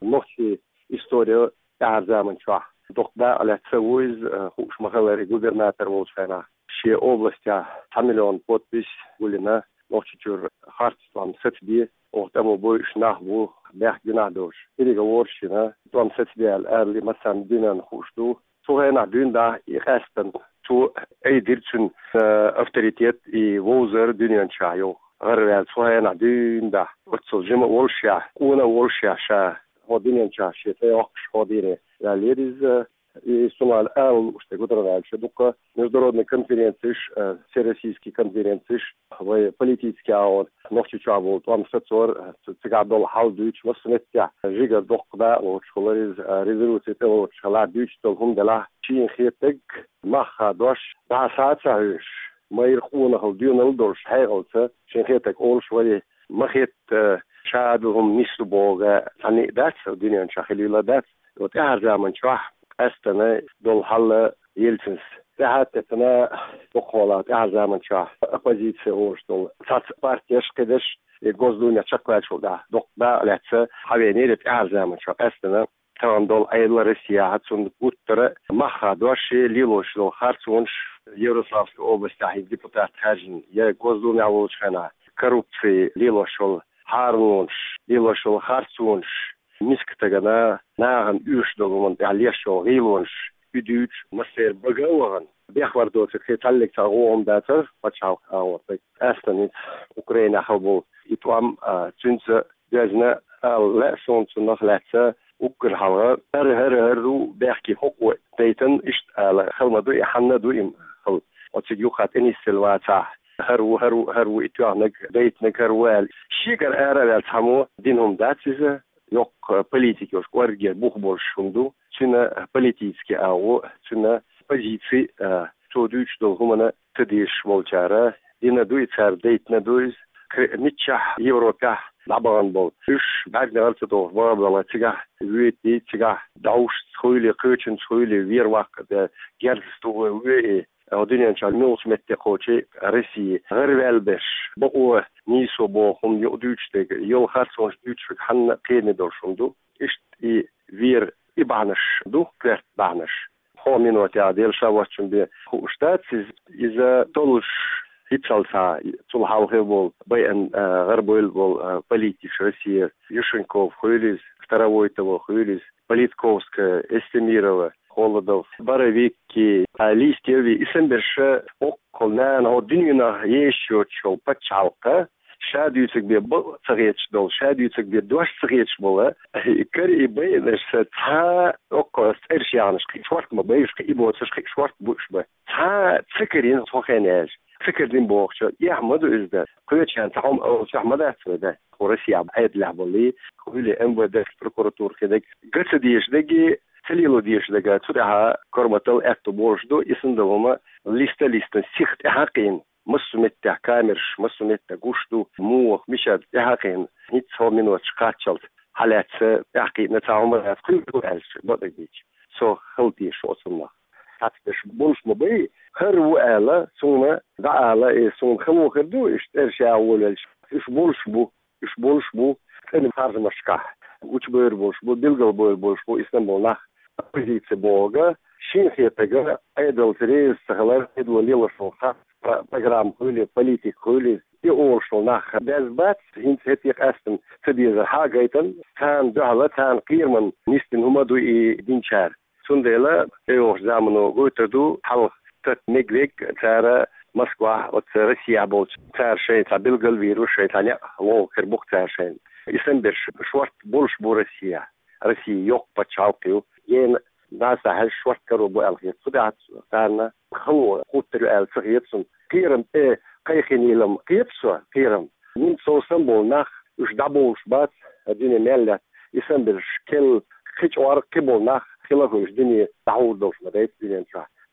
نوتي история أعزام شو دقدا على تسويز خوش مخالر губернатор волшена شي области 1 миллион подпись ولنا نوتشور хартствам сетби وتمو بوش نحو بيحجنادوش إلي قورشنا توام ستبيع الأرلي مثلا دينا خوشدو تو هنا دين دا يخستن تو أي ديرتون أفتريتيت ووزر دنيا شايو غير تو هنا دين دا وتصل جمع ولشيا كونا ولشيا شا هو دنيا شا تيوقش هو ديني ليريز سنة الآن что гудровал دوка международной конференции всероссийской конференции политический аут ночью чавол там сецор цигадол халдуч восметя жига докда школар из резолюции того шаладуч то хундала чин хетек маха дош да саацаш майр хуна халдюнал дош хайгалца чин хетек ол швали махет шадهم нисбога ани дат диньян шахилила дат вот ارزامن شو استنا دول حل يلتنس تحتنا بقولات أعزام شاه أقوزيت وشتول صار بارتيش كدش جوزدونيا شكل شو ده دقة لاتس حوينيرة أعزام شاه استنا كمان دول أيضا روسيا هتسون بوتر ما خدوش ليلوش دول خارجونش يوروسلافسك أوبلاست تاعي ديبوتات خارجين يا جوزدونيا وشخنا كروبسي ليلوشول هارونش ليلوشول خارجونش ميسكتغنا ناغن يوشدوغمن عليشو غيلونش بدوج مسير بغاوغن بيخوردو تخيتالك تاغوهم داتر باتشاو اورتك استنيت اوكرانيا خبو يتوام تنس دازنا لا سونت نخلاتsa اوكر حوا هر بيحكي حقوق تيتن اشت على خلمدو يحنادو ام خل وتجيو خات اني سلواتا هرو اتوانك ديتنك هروال شيكر ارا تامو دينهم داتسيز yok политики уж кварге бух большунду чина политический ау чина позиции чудуч долгумана тдиш волчара дина дуицар дейтна дуиз нича европа лабан бол үш багнарты то вабала тига вити тига дауш схуйле кычын схуйле вервак да герсту ве одинен чалмус метте кочи России гырвелбеш бу нисо бо хум юдучтег йол харсон дучк хан кене дошунду ишт и вир и банаш ду кверт банаш хо минут я дел шавачун бе хуштат из толш хитсалса цул халхевол бен гырбыл бол политик Россия Юшенков хуйлис второй того хуйлис Политковская Эстемирова Холодов, Боровики, Листьеви, и Сэмберше, Околнан, Одинина, еще чел, Пачалка, шадуется где был царец дол, шадуется где дождь царец была, и кори и бейнеш, та, около стершянышки, шваркма бейшка, и боцышки, шварк бушба, та, цикарин, сохенеж, цикардин бохчо, яхмаду изда, кучан, тахом, шахмадат, да, Россия, айд лябали, хули МВД, прокуратур, хедек, гацадиш, деги, Целило диш дега цудаха корматал эту божду и сандовома листа сихт хакин مسمت كامرش مسمت غشتو مو مشاد يحقين نيت سو منوت قاتشلت حالات يحقي نتاعمر كل الش بديش سو خلتي شو صلنا حتى بولش مبي هرو الا سونا دعاله سون خمو خدو اشترشا اول ايش بولش بو كان خارج مشكا وش بولش بو دلغل بولش بو اسطنبول позиция Бога, шинхетага, айдолтерез, сахалар, эдуалила шолха, программ хули, политик хули, и олшол нах, безбат, инцетик астен, цедиза хагайтен, тан дала, тан кирман, нистин хумаду и динчар. Сундела, эош заману гуйтаду, хал, тат мегвек, цара, Москва, от Россия болч, цар шейн, цабилгал вирус, шейтаня, лол, кербух цар шейн. Исемберш, шварт больш бу Россия. Россия yok пачалкю, ين ناس هالشوط كرو بو الخيط صدعت كان هو قطر الخيط كيرم قيخنيلم قيبسو كيرم من صوصم نخ وش دابوش بات الدنيا مالة يسمبر كل خيش وار كبول نخ خلاص الدنيا تعود دوش مدايت الدنيا